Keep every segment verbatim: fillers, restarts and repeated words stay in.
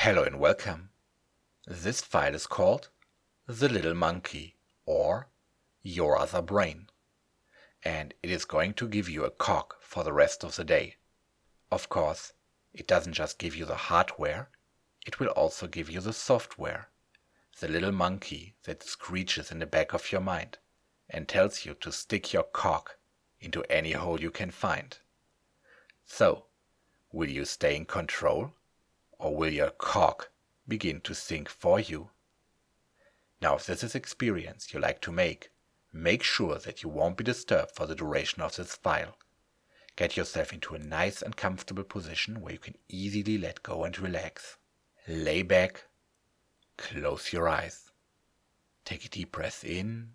Hello and welcome. This file is called The Little Monkey or Your Other Brain, and it is going to give you a cog for the rest of the day. Of course, it doesn't just give you the hardware, it will also give you the software, the little monkey that screeches in the back of your mind and tells you to stick your cog into any hole you can find. So, will you stay in control? Or will your cog begin to think for you? Now, if this is experience you like to make, make sure that you won't be disturbed for the duration of this file. Get yourself into a nice and comfortable position where you can easily let go and relax. Lay back, close your eyes, take a deep breath in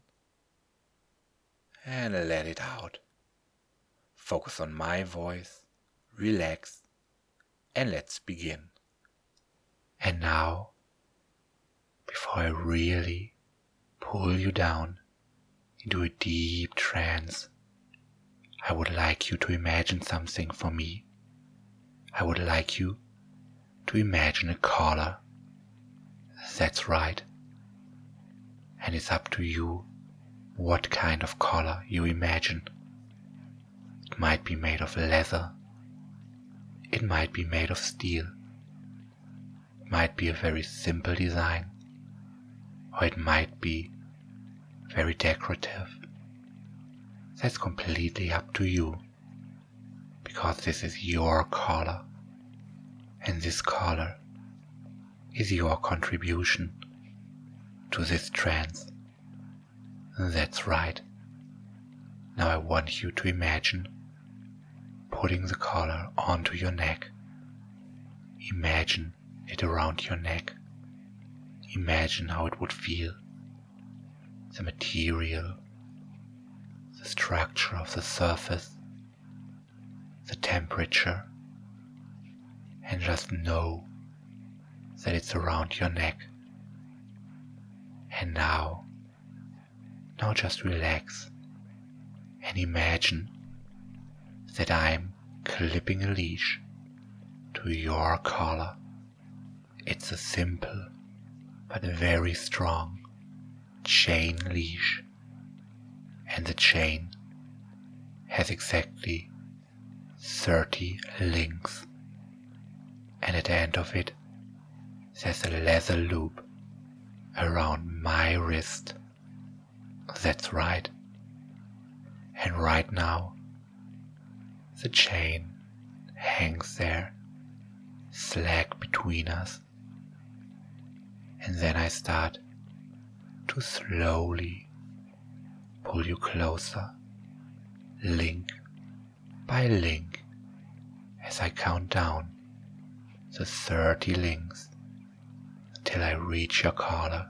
and let it out. Focus on my voice, relax, and let's begin. And now, before I really pull you down into a deep trance, I would like you to imagine something for me. I would like you to imagine a collar. That's right. And it's up to you what kind of collar you imagine. It might be made of leather. It might be made of steel. Might be a very simple design, or it might be very decorative. That's completely up to you, because this is your collar, and this collar is your contribution to this trance. That's right. Now I want you to imagine putting the collar onto your neck. Imagine it around your neck. Imagine how it would feel. The material, the structure of the surface, the temperature, and just know that it's around your neck. And now, now just relax and imagine that I'm clipping a leash to your collar. It's a simple but very strong chain leash, and the chain has exactly thirty links, and at the end of it there's a leather loop around my wrist. That's right. And right now the chain hangs there, slack between us. And then I start to slowly pull you closer, link by link, as I count down the thirty links until I reach your collar.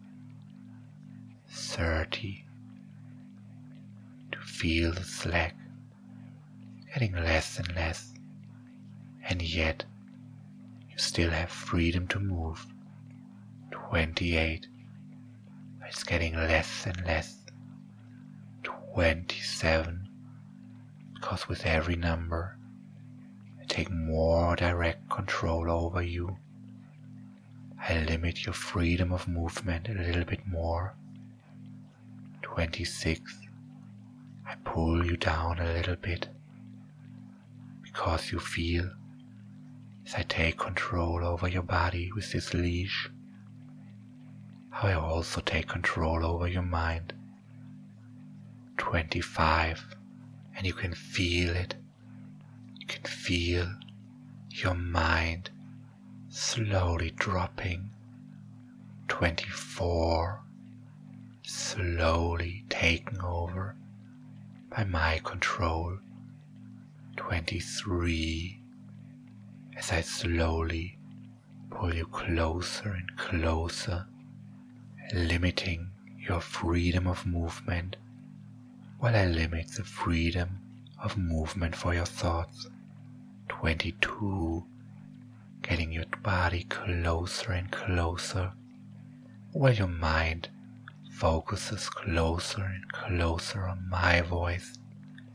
Thirty. To feel the slack getting less and less, and yet you still have freedom to move. Twenty-eight. It's getting less and less. Twenty-seven. Because with every number I take more direct control over you. I limit your freedom of movement a little bit more. Twenty-six. I pull you down a little bit. Because you feel as I take control over your body with this leash, how I also take control over your mind. Twenty-five, and you can feel it. You can feel your mind slowly dropping. Twenty-four, slowly taken over by my control. Twenty-three, as I slowly pull you closer and closer, limiting your freedom of movement while I limit the freedom of movement for your thoughts. Twenty-two, getting your body closer and closer while your mind focuses closer and closer on my voice.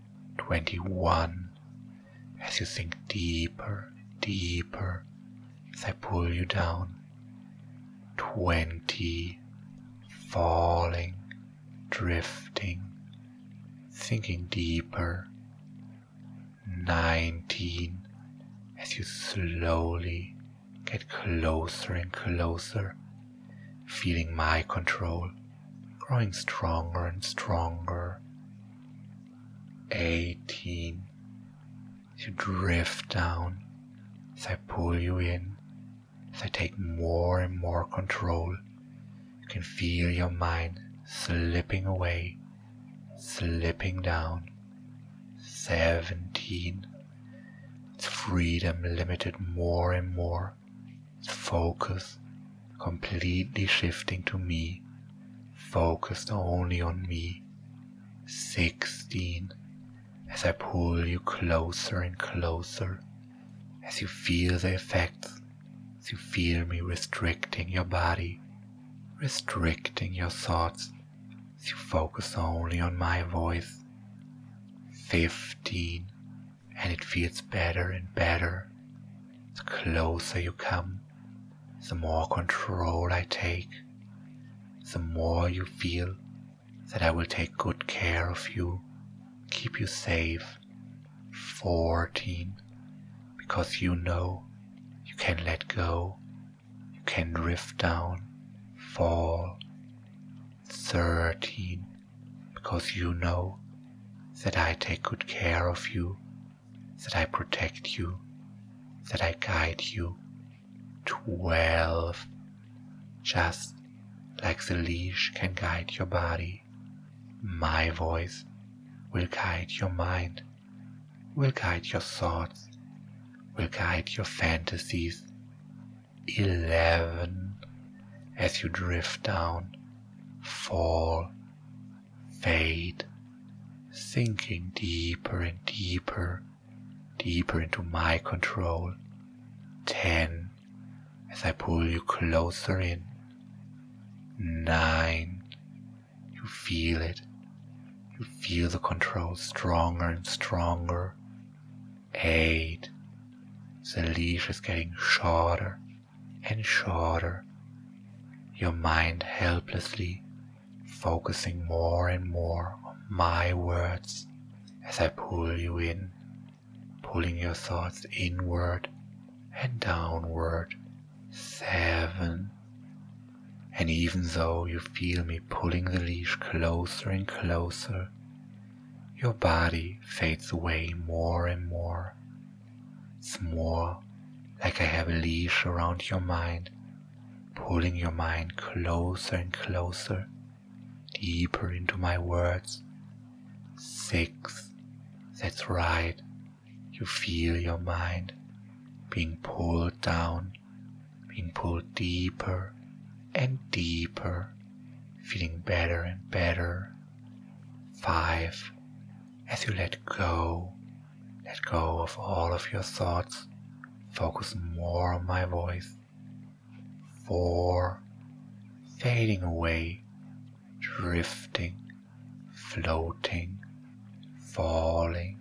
Twenty-one, as you sink deeper and deeper as I pull you down. Twenty, falling, drifting, sinking deeper. Nineteen, as you slowly get closer and closer, feeling my control growing stronger and stronger. Eighteen, as you drift down, as I pull you in, as I take more and more control. You can feel your mind slipping away, slipping down. Seventeen, its freedom limited more and more, its focus completely shifting to me, focused only on me. Sixteen, as I pull you closer and closer, as you feel the effects, as you feel me restricting your body, restricting your thoughts, as you focus only on my voice. Fifteen, and it feels better and better. The closer you come, the more control I take, the more you feel that I will take good care of you, keep you safe. Fourteen, because you know you can let go, you can drift down, fall. Thirteen, because you know that I take good care of you, that I protect you, that I guide you. Twelve, just like the leash can guide your body, my voice will guide your mind, will guide your thoughts, will guide your fantasies. Eleven, as you drift down, fall, fade, sinking deeper and deeper, deeper into my control. Ten, as I pull you closer in. Nine, you feel it. You feel the control stronger and stronger. Eight, the leash is getting shorter and shorter. Your mind helplessly focusing more and more on my words as I pull you in, pulling your thoughts inward and downward. Seven, and even though you feel me pulling the leash closer and closer, your body fades away more and more. It's more like I have a leash around your mind, pulling your mind closer and closer, deeper into my words. Six, that's right, you feel your mind being pulled down, being pulled deeper and deeper, feeling better and better. Five, as you let go, let go of all of your thoughts, focus more on my voice. Four, fading away, drifting, floating, falling.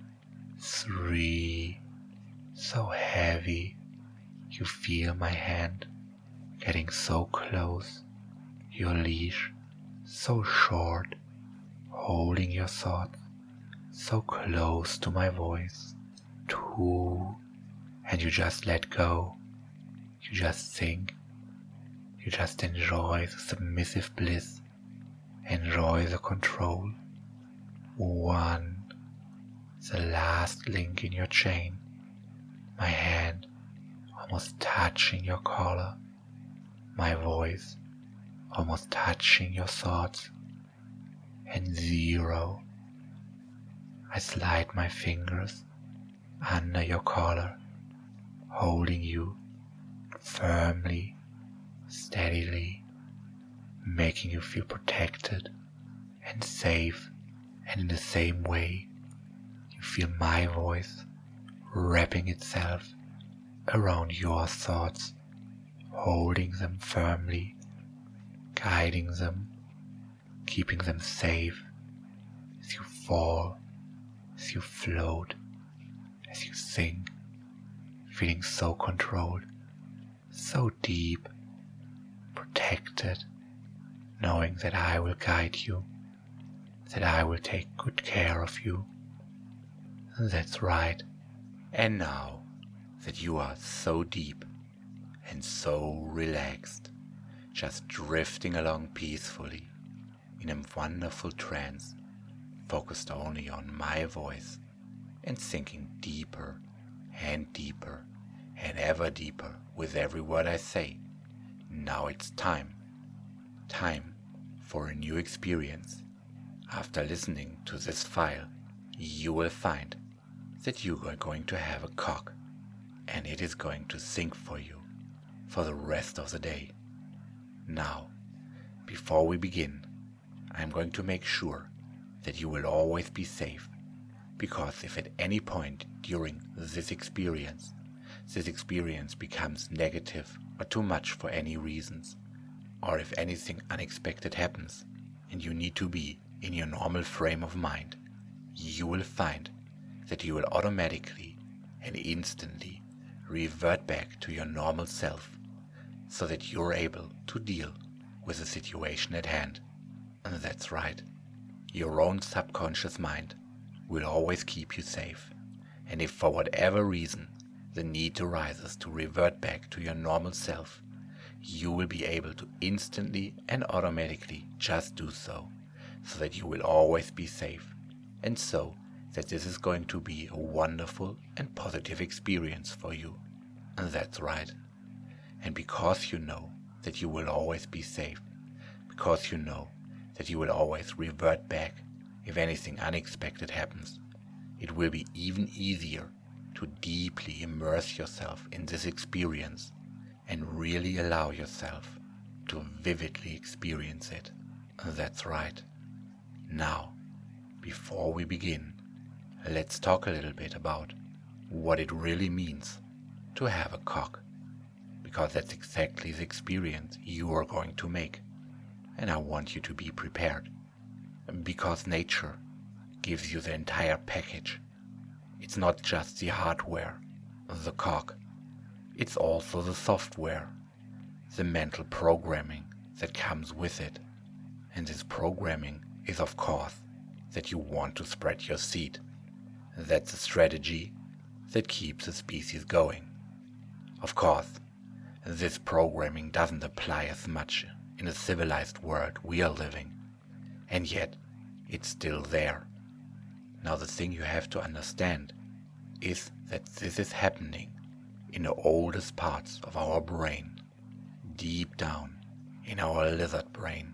Three, so heavy, you feel my hand getting so close, your leash so short, holding your thoughts so close to my voice. Two, and you just let go, you just think, you just enjoy the submissive bliss, enjoy the control. One, the last link in your chain, my hand almost touching your collar, my voice almost touching your thoughts. And zero, I slide my fingers under your collar, holding you firmly, steadily, making you feel protected and safe. And in the same way, you feel my voice wrapping itself around your thoughts, holding them firmly, guiding them, keeping them safe as you fall, as you float, as you sink, feeling so controlled, so deep, protected, knowing that I will guide you, that I will take good care of you. That's right. And now that you are so deep and so relaxed, just drifting along peacefully in a wonderful trance, focused only on my voice and sinking deeper and deeper and ever deeper with every word I say. Now it's time, time for a new experience. After listening to this file, you will find that you are going to have a cock, and it is going to sing for you for the rest of the day. Now, before we begin, I'm going to make sure that you will always be safe, because if at any point during this experience, this experience becomes negative or too much for any reasons, or if anything unexpected happens and you need to be in your normal frame of mind, you will find that you will automatically and instantly revert back to your normal self, so that you're able to deal with the situation at hand. And that's right, your own subconscious mind will always keep you safe. And if for whatever reason the need arises to revert back to your normal self, you will be able to instantly and automatically just do so, so that you will always be safe, and so that this is going to be a wonderful and positive experience for you. And that's right. And because you know that you will always be safe, because you know that you will always revert back if anything unexpected happens, it will be even easier to deeply immerse yourself in this experience and really allow yourself to vividly experience it. And that's right. Now, before we begin, let's talk a little bit about what it really means to have a cock, because that's exactly the experience you are going to make, and I want you to be prepared, because nature gives you the entire package. It's not just the hardware, the cock, it's also the software, the mental programming that comes with it. And this programming is, of course, that you want to spread your seed. That's a strategy that keeps the species going. Of course, this programming doesn't apply as much in a civilized world we are living, and yet it's still there. Now the thing you have to understand is that this is happening in the oldest parts of our brain, deep down in our lizard brain.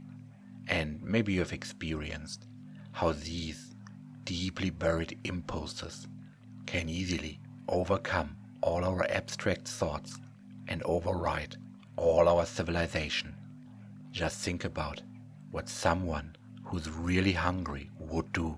And maybe you have experienced how these deeply buried impulses can easily overcome all our abstract thoughts and override all our civilization. Just think about what someone who's really hungry would do,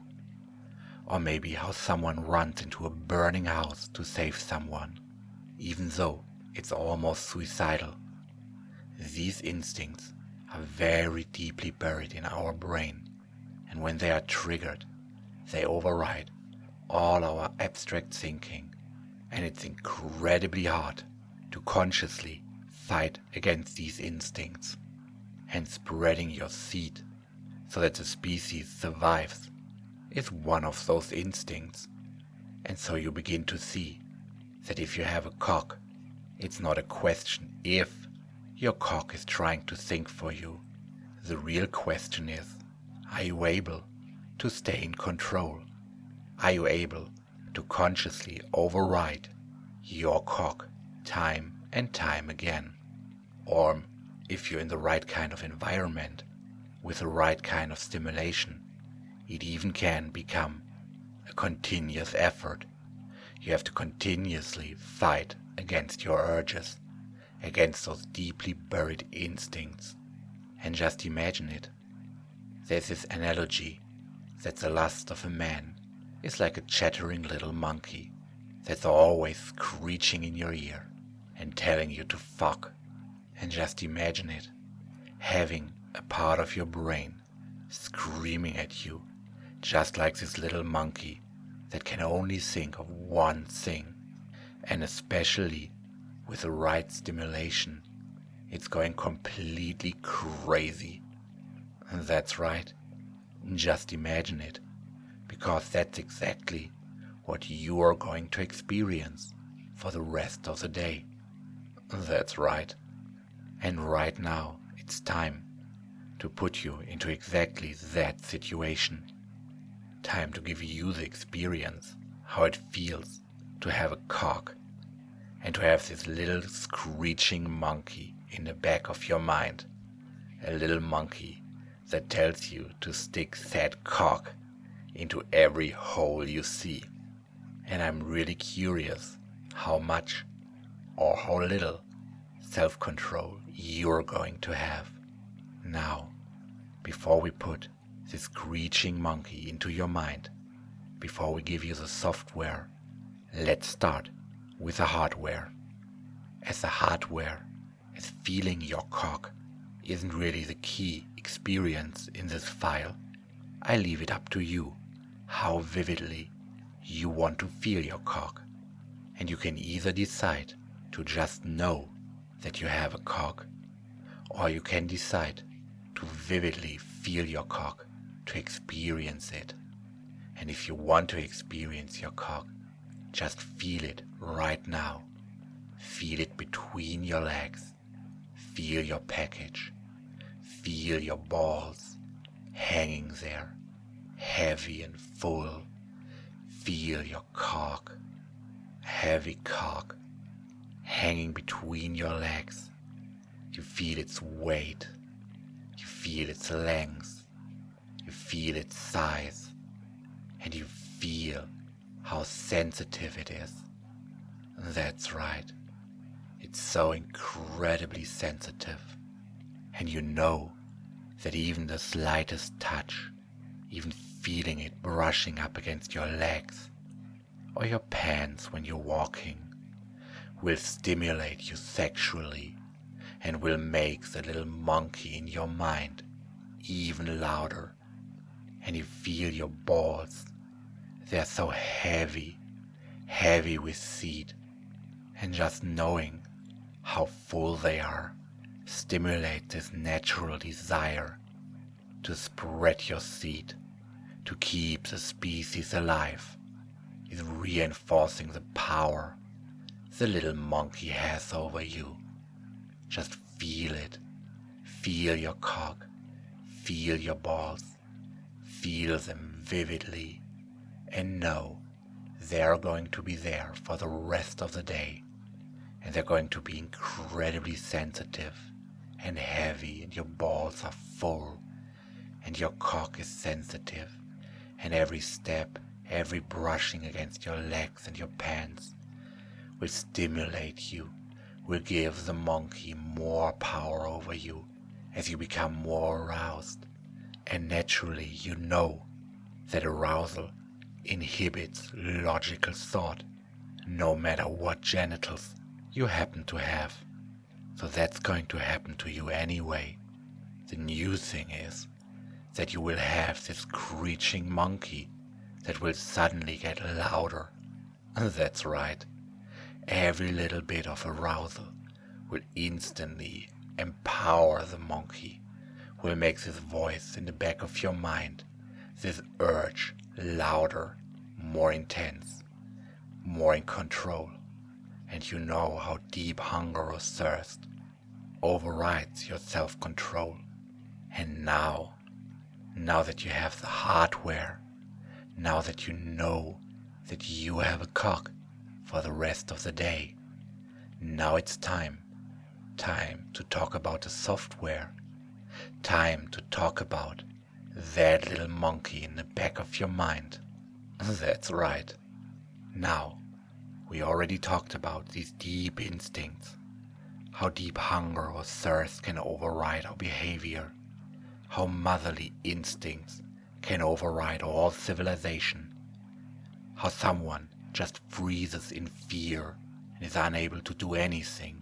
or maybe how someone runs into a burning house to save someone, even though it's almost suicidal. These instincts are very deeply buried in our brain, and when they are triggered, they override all our abstract thinking, and it's incredibly hard to consciously fight against these instincts. And spreading your seed so that the species survives is one of those instincts. And so you begin to see that if you have a cock, it's not a question if your cock is trying to think for you. The real question is, are you able to stay in control? Are you able to consciously override your cock time and time again? Or if you're in the right kind of environment, with the right kind of stimulation, it even can become a continuous effort. You have to continuously fight against your urges, against those deeply buried instincts. And just imagine it. There's this analogy that the lust of a man is like a chattering little monkey that's always screeching in your ear and telling you to fuck. And just imagine it, having a part of your brain screaming at you, just like this little monkey that can only think of one thing, and especially with the right stimulation, it's going completely crazy. That's right. Just imagine it, because that's exactly what you are going to experience for the rest of the day. That's right. And right now, it's time to put you into exactly that situation. Time to give you the experience, how it feels to have a cock and to have this little screeching monkey in the back of your mind. A little monkey that tells you to stick that cock into every hole you see. And I'm really curious how much or how little self-control you're going to have. Now, before we put this screeching monkey into your mind, before we give you the software, let's start with the hardware. As the hardware, as feeling your cock isn't really the key experience in this file, I leave it up to you how vividly you want to feel your cock. And you can either decide to just know that you have a cock, or you can decide to vividly feel your cock, to experience it. And if you want to experience your cock, just feel it right now. Feel it between your legs. Feel your package. Feel your balls hanging there, heavy and full. Feel your cock, heavy cock, hanging between your legs. You feel its weight. You feel its length. You feel its size. And you feel how sensitive it is. That's right. It's so incredibly sensitive. And you know that even the slightest touch, even feeling it brushing up against your legs or your pants when you're walking, will stimulate you sexually and will make the little monkey in your mind even louder. And you feel your balls. They're so heavy, heavy with seed. And just knowing how full they are stimulates this natural desire to spread your seed, to keep the species alive, is reinforcing the power the little monkey has over you. Just feel it. Feel your cock. Feel your balls. Feel them vividly. And know they're going to be there for the rest of the day. And they're going to be incredibly sensitive and heavy, and your balls are full, and your cock is sensitive, and every step, every brushing against your legs and your pants will stimulate you, will give the monkey more power over you as you become more aroused. And naturally you know that arousal inhibits logical thought, no matter what genitals you happen to have. So that's going to happen to you anyway. The new thing is that you will have this screeching monkey that will suddenly get louder. That's right. Every little bit of arousal will instantly empower the monkey, will make this voice in the back of your mind, this urge, louder, more intense, more in control. And you know how deep hunger or thirst overrides your self-control. And now, now that you have the hardware, now that you know that you have a cock for the rest of the day, now it's time, time to talk about the software, time to talk about that little monkey in the back of your mind. That's right. Now, we already talked about these deep instincts, how deep hunger or thirst can override our behavior, how motherly instincts can override all civilization, how someone just freezes in fear and is unable to do anything.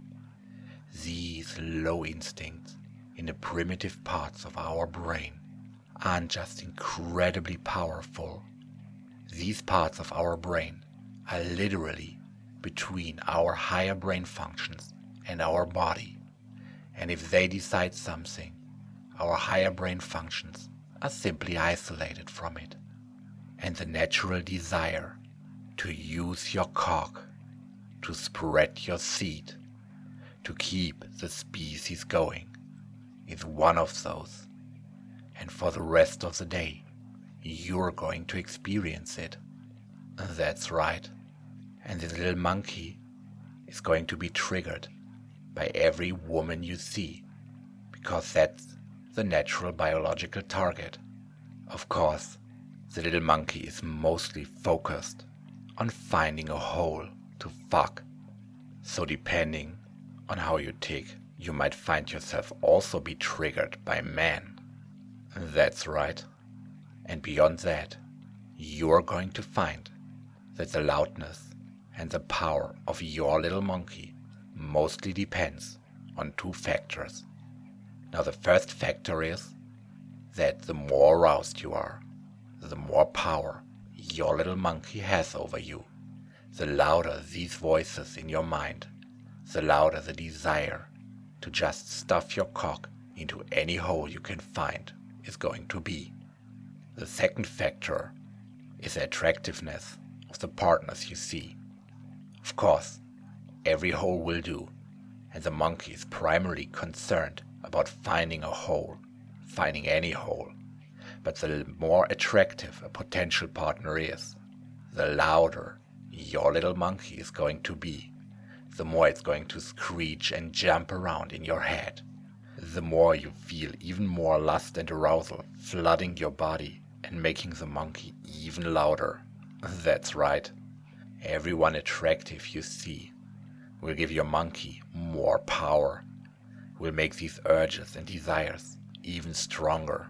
These low instincts in the primitive parts of our brain aren't just incredibly powerful. These parts of our brain are literally between our higher brain functions and our body. And if they decide something, our higher brain functions are simply isolated from it. And the natural desire to use your cock, to spread your seed, to keep the species going, is one of those. And for the rest of the day, you're going to experience it. That's right. And this little monkey is going to be triggered by every woman you see, because that's the natural biological target. Of course, the little monkey is mostly focused on finding a hole to fuck. So depending on how you tick, you might find yourself also be triggered by men. That's right. And beyond that, you're going to find that the loudness and the power of your little monkey mostly depends on two factors. Now the first factor is that the more aroused you are, the more power your little monkey has over you. The louder these voices in your mind, the louder the desire to just stuff your cock into any hole you can find is going to be. The second factor is the attractiveness of the partners you see. Of course, every hole will do, and the monkey is primarily concerned about finding a hole, finding any hole. But the more attractive a potential partner is, the louder your little monkey is going to be, the more it's going to screech and jump around in your head. The more you feel even more lust and arousal flooding your body and making the monkey even louder. That's right. Everyone attractive you see will give your monkey more power, will make these urges and desires even stronger.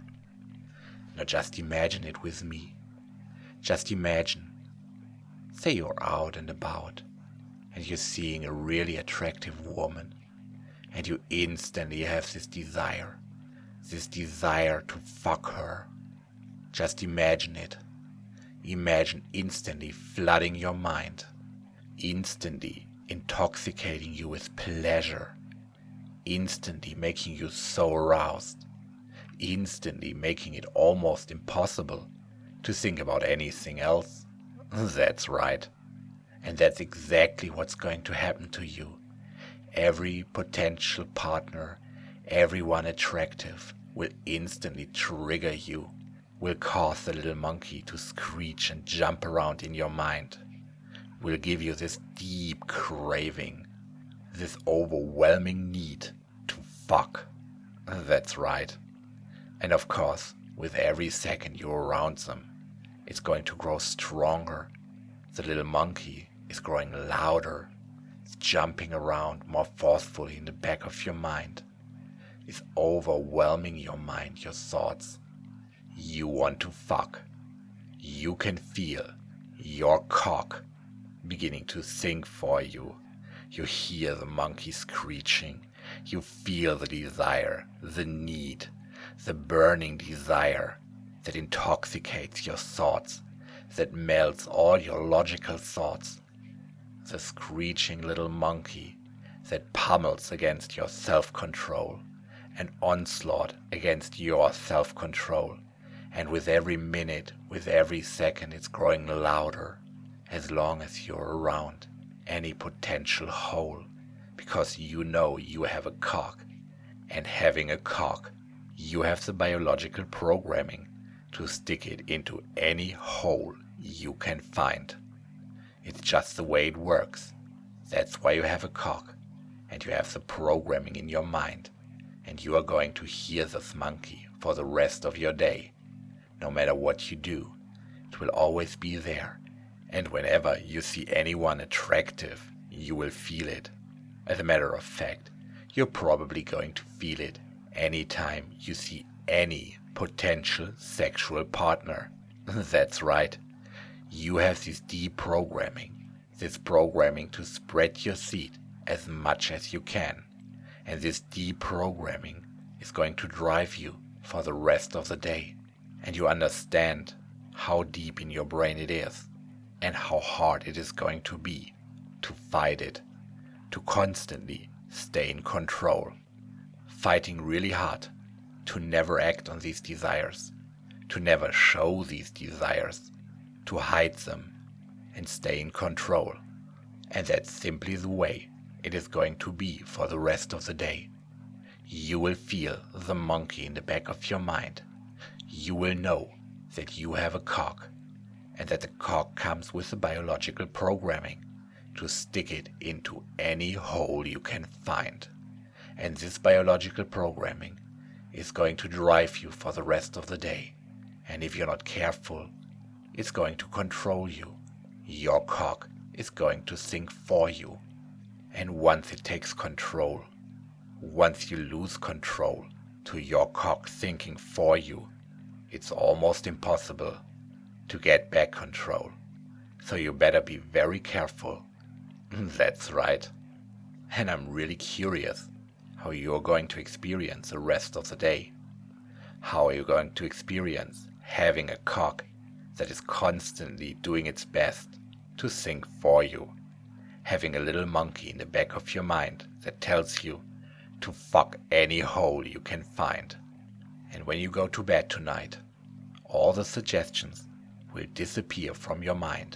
Now just imagine it with me. Just imagine, say you're out and about and you're seeing a really attractive woman and you instantly have this desire, this desire to fuck her. Just imagine it. Imagine instantly flooding your mind, instantly intoxicating you with pleasure, instantly making you so aroused, instantly making it almost impossible to think about anything else. That's right. And that's exactly what's going to happen to you. Every potential partner, everyone attractive, will instantly trigger you, will cause the little monkey to screech and jump around in your mind, will give you this deep craving, this overwhelming need to fuck. That's right. And of course, with every second you're around them, it's going to grow stronger. The little monkey is growing louder. It's jumping around more forcefully in the back of your mind. It's overwhelming your mind, your thoughts. You want to fuck. You can feel your cock beginning to sing for you. You hear the monkey screeching. You feel the desire, the need, the burning desire that intoxicates your thoughts, that melts all your logical thoughts. The screeching little monkey that pummels against your self-control, an onslaught against your self-control. And with every minute, with every second, it's growing louder as long as you're around any potential hole, because you know you have a cock, and having a cock, you have the biological programming to stick it into any hole you can find. It's just the way it works. That's why you have a cock, and you have the programming in your mind, and you are going to hear this monkey for the rest of your day. No matter what you do, it will always be there, and whenever you see anyone attractive, you will feel it. As a matter of fact, you're probably going to feel it anytime you see any potential sexual partner. That's right. You have this deprogramming, this programming to spread your seed as much as you can. And this deprogramming is going to drive you for the rest of the day. And you understand how deep in your brain it is and how hard it is going to be to fight it, to constantly stay in control, fighting really hard to never act on these desires, to never show these desires, to hide them and stay in control. And that's simply the way it is going to be for the rest of the day. You will feel the monkey in the back of your mind. You will know that you have a cog, and that the cog comes with the biological programming to stick it into any hole you can find. And this biological programming is going to drive you for the rest of the day. And if you're not careful, it's going to control you. Your cog is going to think for you. And once it takes control, once you lose control to your cog thinking for you, it's almost impossible to get back control. So you better be very careful. That's right. And I'm really curious how you're going to experience the rest of the day. How are you going to experience having a cog that is constantly doing its best to think for you? Having a little monkey in the back of your mind that tells you to fuck any hole you can find. And when you go to bed tonight, all the suggestions will disappear from your mind.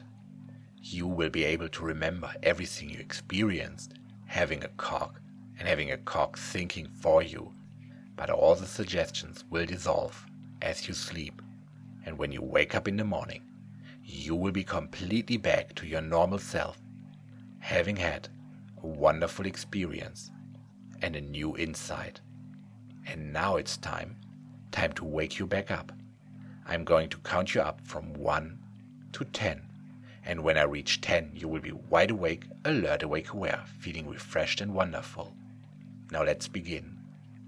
You will be able to remember everything you experienced having a cog and having a cog thinking for you. But all the suggestions will dissolve as you sleep. And when you wake up in the morning, you will be completely back to your normal self, having had a wonderful experience and a new insight. And now it's time, time to wake you back up. I'm going to count you up from one to ten. And when I reach ten, you will be wide awake, alert, awake, aware, feeling refreshed and wonderful. Now let's begin.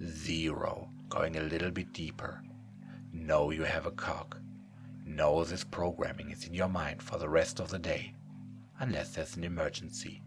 Zero, going a little bit deeper. Know you have a cog. Know this programming is in your mind for the rest of the day, unless there's an emergency.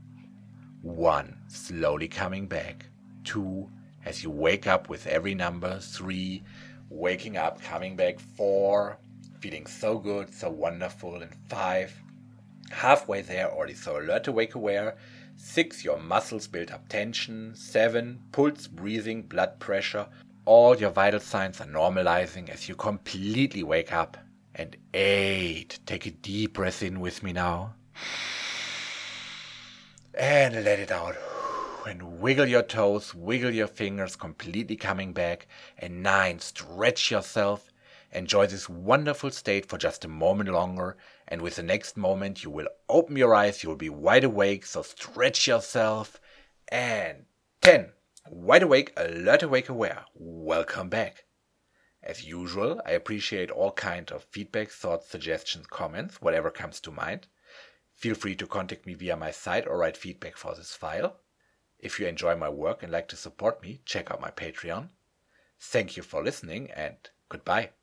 One, slowly coming back. Two, as you wake up with every number. Three, waking up, coming back. Four, feeling so good, so wonderful. And five, halfway there, already so alert, awake, aware. Six, your muscles build up tension. Seven, pulse, breathing, blood pressure. All your vital signs are normalizing as you completely wake up. And eight, take a deep breath in with me now. And let it out. And wiggle your toes, wiggle your fingers, completely coming back. And nine, stretch yourself. Enjoy this wonderful state for just a moment longer. And with the next moment, you will open your eyes, you will be wide awake, so stretch yourself. And ten, wide awake, alert, awake, aware. Welcome back. As usual, I appreciate all kinds of feedback, thoughts, suggestions, comments, whatever comes to mind. Feel free to contact me via my site or write feedback for this file. If you enjoy my work and like to support me, check out my Patreon. Thank you for listening and goodbye.